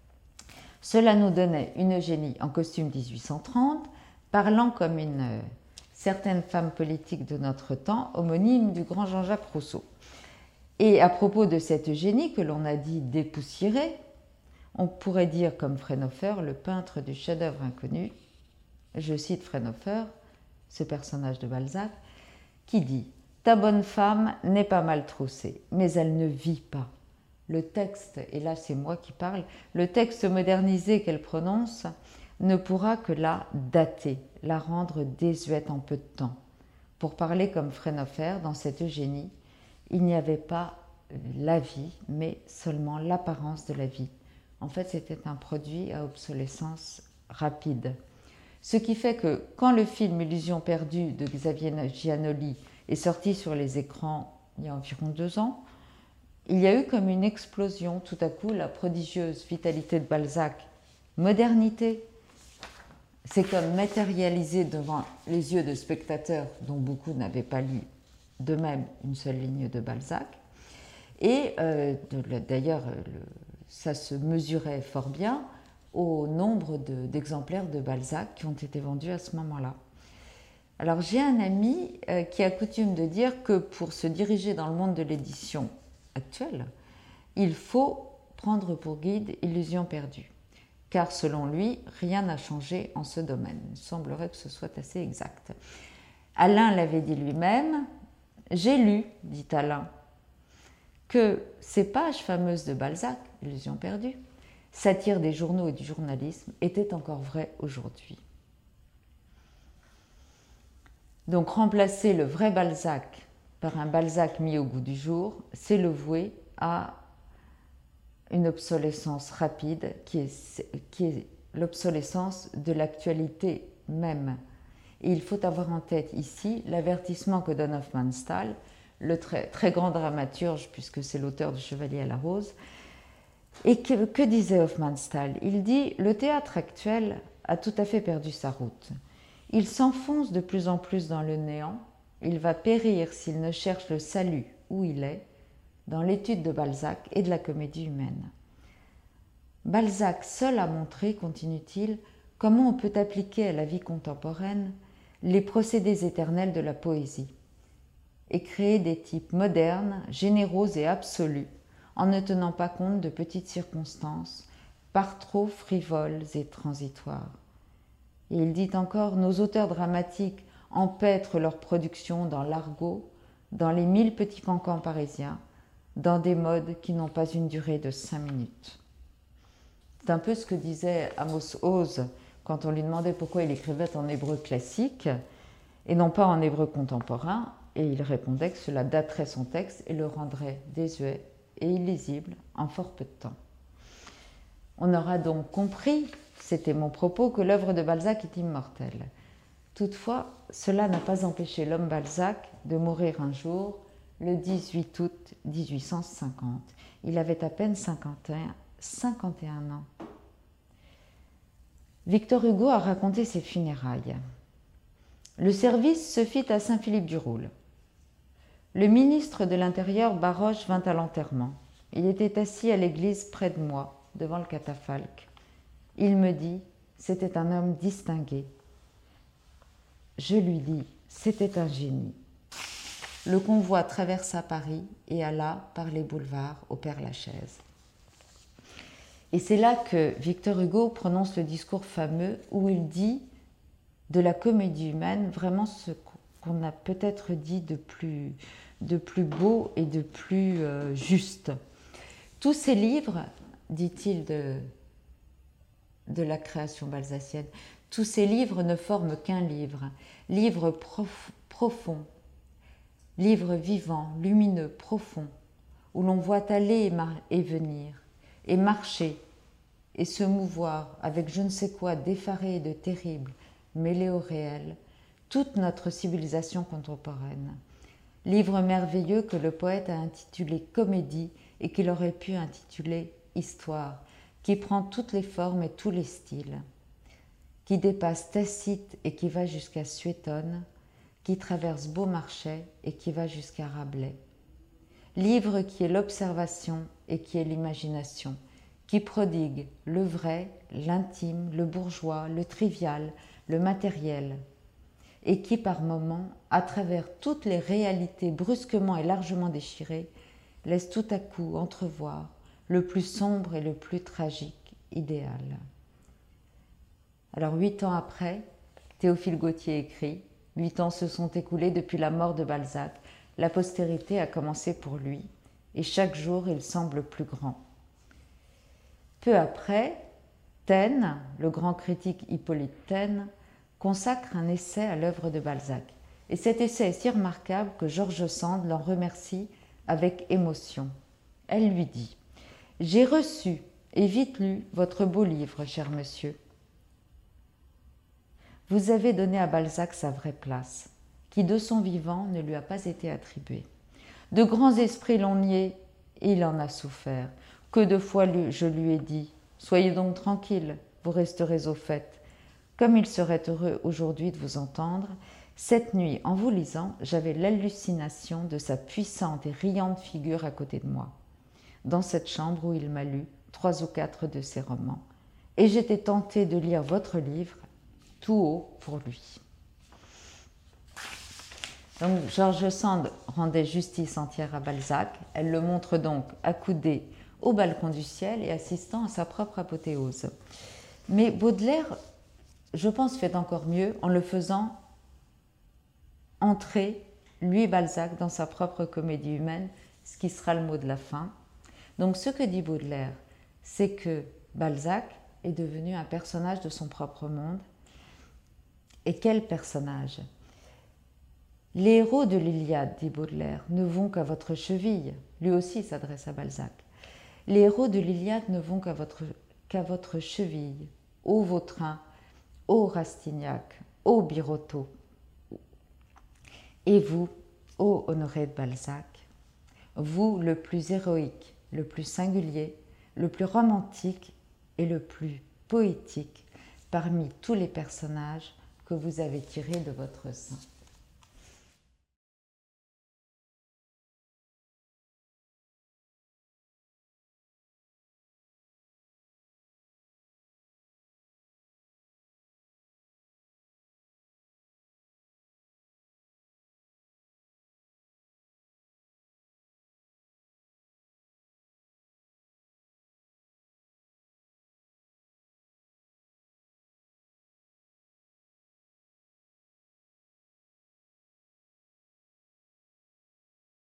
A: cela nous donnait une Eugénie en costume dix-huit cent trente, parlant comme une euh, certaine femme politique de notre temps, homonyme du grand Jean-Jacques Rousseau. Et à propos de cette Eugénie que l'on a dit dépoussiérée, on pourrait dire comme Fraunhofer, le peintre du chef-d'œuvre inconnu, je cite Fraunhofer, ce personnage de Balzac, qui dit « Ta bonne femme n'est pas mal troussée, mais elle ne vit pas. » Le texte, et là c'est moi qui parle, le texte modernisé qu'elle prononce ne pourra que la dater, la rendre désuète en peu de temps. Pour parler comme Fraunhofer, dans cette Eugénie, il n'y avait pas la vie, mais seulement l'apparence de la vie. En fait, c'était un produit à obsolescence rapide. Ce qui fait que quand le film Illusions perdues de Xavier Giannoli est sorti sur les écrans il y a environ deux ans, il y a eu comme une explosion, tout à coup, la prodigieuse vitalité de Balzac. Modernité, c'est comme matérialisé devant les yeux de spectateurs dont beaucoup n'avaient pas lu de même une seule ligne de Balzac. Et euh, d'ailleurs, ça se mesurait fort bien au nombre de, d'exemplaires de Balzac qui ont été vendus à ce moment-là. Alors j'ai un ami euh, qui a coutume de dire que pour se diriger dans le monde de l'édition actuelle, il faut prendre pour guide Illusions perdues, car selon lui, rien n'a changé en ce domaine. Il semblerait que ce soit assez exact. Alain l'avait dit lui-même, « J'ai lu, dit Alain, que ces pages fameuses de Balzac, Illusions perdues, satire des journaux et du journalisme, étaient encore vraies aujourd'hui. » Donc remplacer le vrai Balzac par un Balzac mis au goût du jour, c'est le vouer à une obsolescence rapide qui est, qui est l'obsolescence de l'actualité même. Et il faut avoir en tête ici l'avertissement que donne Hofmannsthal, le très, très grand dramaturge, puisque c'est l'auteur du Chevalier à la Rose. Et que, que disait Hofmannsthal? Il dit « Le théâtre actuel a tout à fait perdu sa route. Il s'enfonce de plus en plus dans le néant. Il va périr s'il ne cherche le salut où il est, dans l'étude de Balzac et de la comédie humaine. Balzac seul a montré, continue-t-il, comment on peut appliquer à la vie contemporaine les procédés éternels de la poésie. et créer des types modernes, généraux et absolus, en ne tenant pas compte de petites circonstances, par trop frivoles et transitoires. Et il dit encore, nos auteurs dramatiques empêtrent leur production dans l'argot, dans les mille petits cancans parisiens, dans des modes qui n'ont pas une durée de cinq minutes. C'est un peu ce que disait Amos Oz quand on lui demandait pourquoi il écrivait en hébreu classique et non pas en hébreu contemporain, et il répondait que cela daterait son texte et le rendrait désuet et illisible en fort peu de temps. On aura donc compris, c'était mon propos, que l'œuvre de Balzac est immortelle. Toutefois, cela n'a pas empêché l'homme Balzac de mourir un jour, le dix-huit août mille huit cent cinquante. Il avait à peine cinquante et un, cinquante et un ans. Victor Hugo a raconté ses funérailles. Le service se fit à Saint-Philippe-du-Roule. Le ministre de l'Intérieur, Baroche, vint à l'enterrement. Il était assis à l'église près de moi, devant le catafalque. Il me dit, c'était un homme distingué. Je lui dis, c'était un génie. Le convoi traversa Paris et alla par les boulevards au Père-Lachaise. Et c'est là que Victor Hugo prononce le discours fameux où il dit de la comédie humaine vraiment ce qu'on a peut-être dit de plus, de plus beau et de plus euh, juste. Tous ces livres, dit-il de, de la création balzacienne, tous ces livres ne forment qu'un livre, livre prof, profond, livre vivant, lumineux, profond, où l'on voit aller et, mar- et venir, et marcher, et se mouvoir avec je ne sais quoi d'effaré et de terrible, mêlé au réel, toute notre civilisation contemporaine. Livre merveilleux que le poète a intitulé Comédie et qu'il aurait pu intituler Histoire, qui prend toutes les formes et tous les styles, qui dépasse Tacite et qui va jusqu'à Suétone, qui traverse Beaumarchais et qui va jusqu'à Rabelais. Livre qui est l'observation et qui est l'imagination, qui prodigue le vrai, l'intime, le bourgeois, le trivial, le matériel, et qui par moments, à travers toutes les réalités brusquement et largement déchirées, laisse tout à coup entrevoir le plus sombre et le plus tragique idéal. Alors huit ans après, Théophile Gautier écrit « Huit ans se sont écoulés depuis la mort de Balzac. La postérité a commencé pour lui, et chaque jour il semble plus grand. » Peu après, Taine, le grand critique Hippolyte Taine, consacre un essai à l'œuvre de Balzac. Et cet essai est si remarquable que George Sand l'en remercie avec émotion. Elle lui dit « J'ai reçu et vite lu votre beau livre, cher monsieur. Vous avez donné à Balzac sa vraie place, qui de son vivant ne lui a pas été attribuée. De grands esprits l'ont nié, et il en a souffert. Que de fois je lui ai dit « Soyez donc tranquille, vous resterez au fait. » Comme il serait heureux aujourd'hui de vous entendre, cette nuit, en vous lisant, j'avais l'hallucination de sa puissante et riante figure à côté de moi, dans cette chambre où il m'a lu trois ou quatre de ses romans. Et j'étais tentée de lire votre livre tout haut pour lui. Donc, George Sand rendait justice entière à Balzac. Elle le montre donc accoudé au balcon du ciel et assistant à sa propre apothéose. Mais Baudelaire, je pense, fait encore mieux en le faisant entrer, lui Balzac, dans sa propre comédie humaine, ce qui sera le mot de la fin. Donc ce que dit Baudelaire, c'est que Balzac est devenu un personnage de son propre monde. Et quel personnage? Les héros de l'Iliade, dit Baudelaire, ne vont qu'à votre cheville. Lui aussi s'adresse à Balzac. Les héros de l'Iliade ne vont qu'à votre, qu'à votre cheville, ô Vautrin, ô Rastignac, ô Birotteau. Et vous, ô Honoré de Balzac, vous le plus héroïque, le plus singulier, le plus romantique et le plus poétique parmi tous les personnages que vous avez tirés de votre sein.